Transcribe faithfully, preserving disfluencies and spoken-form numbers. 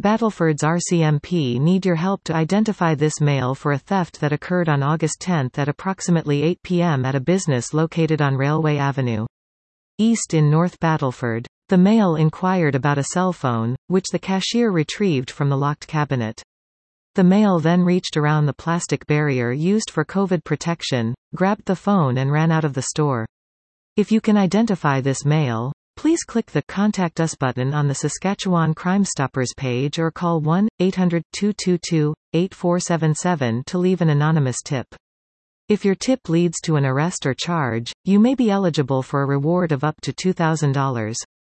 Battleford's R C M P need your help to identify this male for a theft that occurred on August tenth at approximately eight p m at a business located on Railway Avenue East in North Battleford. The male inquired about a cell phone, which the cashier retrieved from the locked cabinet. The male then reached around the plastic barrier used for COVID protection, grabbed the phone and ran out of the store. If you can identify this male, please click the Contact Us button on the Saskatchewan Crime Stoppers page or call one eight hundred, two two two, eight four seven seven to leave an anonymous tip. If your tip leads to an arrest or charge, you may be eligible for a reward of up to two thousand dollars.